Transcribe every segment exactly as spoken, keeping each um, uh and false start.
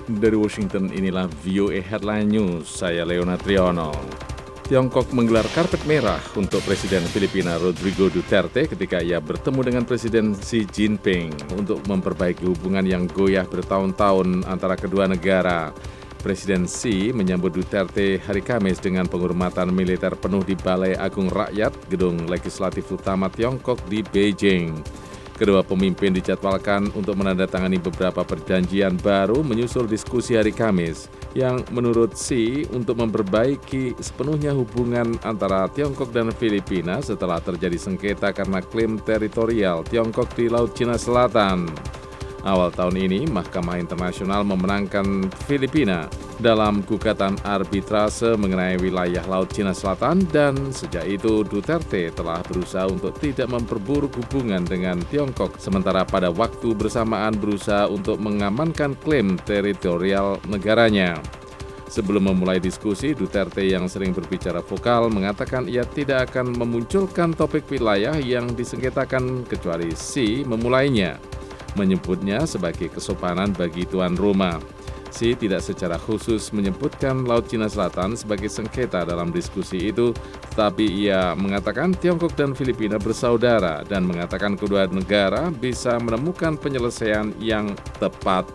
Dari Washington, inilah V O A Headline News, saya Leonard Triono. Tiongkok menggelar karpet merah untuk Presiden Filipina Rodrigo Duterte ketika ia bertemu dengan Presiden Xi Jinping untuk memperbaiki hubungan yang goyah bertahun-tahun antara kedua negara. Presiden Xi menyambut Duterte hari Kamis dengan penghormatan militer penuh di Balai Agung Rakyat, gedung legislatif utama Tiongkok di Beijing. Kedua pemimpin dijadwalkan untuk menandatangani beberapa perjanjian baru menyusul diskusi hari Kamis yang menurut Xi untuk memperbaiki sepenuhnya hubungan antara Tiongkok dan Filipina setelah terjadi sengketa karena klaim teritorial Tiongkok di Laut Cina Selatan. Awal tahun ini, Mahkamah Internasional memenangkan Filipina dalam gugatan arbitrase mengenai wilayah Laut Cina Selatan dan sejak itu Duterte telah berusaha untuk tidak memperburuk hubungan dengan Tiongkok sementara pada waktu bersamaan berusaha untuk mengamankan klaim teritorial negaranya. Sebelum memulai diskusi, Duterte yang sering berbicara vokal mengatakan ia tidak akan memunculkan topik wilayah yang disengketakan kecuali Xi memulainya, menyebutnya sebagai kesopanan bagi tuan rumah. Xi tidak secara khusus menyebutkan Laut Cina Selatan sebagai sengketa dalam diskusi itu, tetapi ia mengatakan Tiongkok dan Filipina bersaudara dan mengatakan kedua negara bisa menemukan penyelesaian yang tepat.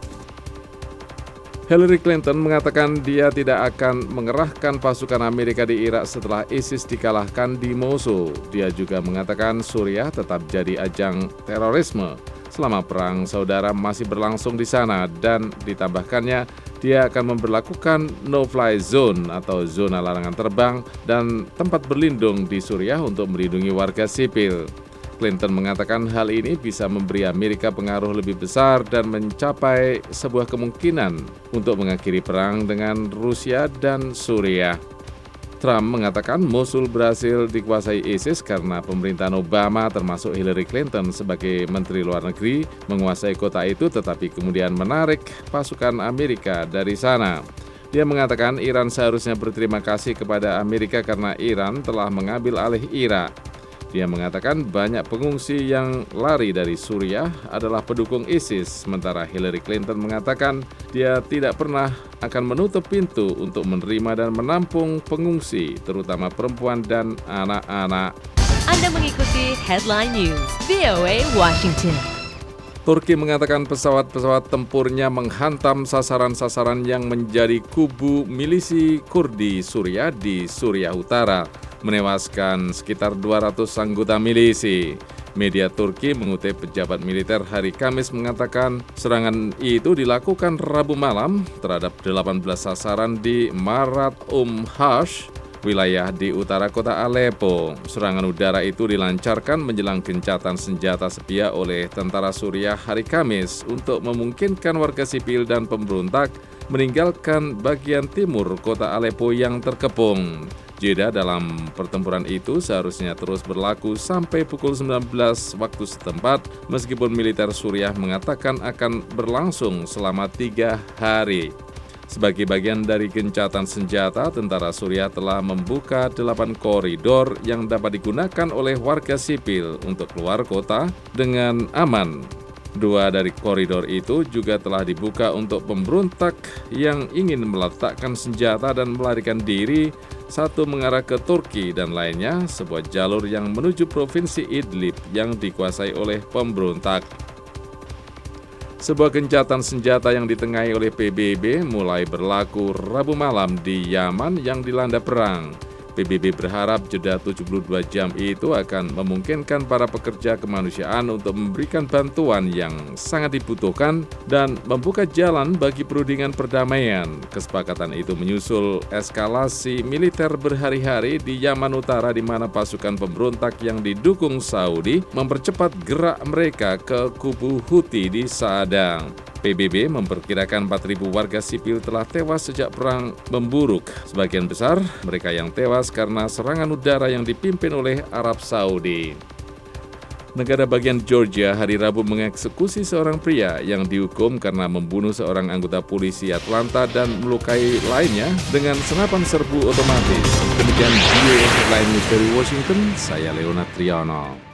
Hillary Clinton mengatakan dia tidak akan mengerahkan pasukan Amerika di Irak setelah ISIS dikalahkan di Mosul. Dia juga mengatakan Suriah tetap jadi ajang terorisme selama perang saudara masih berlangsung di sana dan ditambahkannya dia akan memberlakukan no-fly zone atau zona larangan terbang dan tempat berlindung di Suriah untuk melindungi warga sipil. Clinton mengatakan hal ini bisa memberi Amerika pengaruh lebih besar dan mencapai sebuah kemungkinan untuk mengakhiri perang dengan Rusia dan Suriah. Trump mengatakan Mosul berhasil dikuasai ISIS karena pemerintahan Obama termasuk Hillary Clinton sebagai Menteri Luar Negeri menguasai kota itu tetapi kemudian menarik pasukan Amerika dari sana. Dia mengatakan Iran seharusnya berterima kasih kepada Amerika karena Iran telah mengambil alih Irak. Dia mengatakan banyak pengungsi yang lari dari Suriah adalah pendukung ISIS, sementara Hillary Clinton mengatakan dia tidak pernah akan menutup pintu untuk menerima dan menampung pengungsi, terutama perempuan dan anak-anak. Anda mengikuti Headline News, V O A Washington. Turki mengatakan pesawat-pesawat tempurnya menghantam sasaran-sasaran yang menjadi kubu milisi Kurdi Suriah di Suriah Utara, menewaskan sekitar dua ratus anggota milisi. Media Turki mengutip pejabat militer hari Kamis mengatakan serangan itu dilakukan Rabu malam terhadap delapan belas sasaran di Marat Um-Hash, wilayah di utara kota Aleppo. Serangan udara itu dilancarkan menjelang gencatan senjata sepia oleh tentara Suriah hari Kamis untuk memungkinkan warga sipil dan pemberontak meninggalkan bagian timur kota Aleppo yang terkepung. Jeda dalam pertempuran itu seharusnya terus berlaku sampai pukul sembilan belas waktu setempat, meskipun militer Suriah mengatakan akan berlangsung selama tiga hari. Sebagai bagian dari gencatan senjata, tentara Suriah telah membuka delapan koridor yang dapat digunakan oleh warga sipil untuk keluar kota dengan aman. Dua dari koridor itu juga telah dibuka untuk pemberontak yang ingin meletakkan senjata dan melarikan diri, satu mengarah ke Turki dan lainnya sebuah jalur yang menuju provinsi Idlib yang dikuasai oleh pemberontak. Sebuah gencatan senjata yang ditengahi oleh P B B mulai berlaku Rabu malam di Yaman yang dilanda perang. P B B berharap jeda tujuh puluh dua jam itu akan memungkinkan para pekerja kemanusiaan untuk memberikan bantuan yang sangat dibutuhkan dan membuka jalan bagi perundingan perdamaian. Kesepakatan itu menyusul eskalasi militer berhari-hari di Yaman Utara di mana pasukan pemberontak yang didukung Saudi mempercepat gerak mereka ke kubu Houthi di Sa'ada. P B B memperkirakan empat ribu warga sipil telah tewas sejak perang memburuk. Sebagian besar mereka yang tewas karena serangan udara yang dipimpin oleh Arab Saudi. Negara bagian Georgia hari Rabu mengeksekusi seorang pria yang dihukum karena membunuh seorang anggota polisi Atlanta dan melukai lainnya dengan senapan serbu otomatis. Demikian video headline news dari Washington, saya Leonard Triono.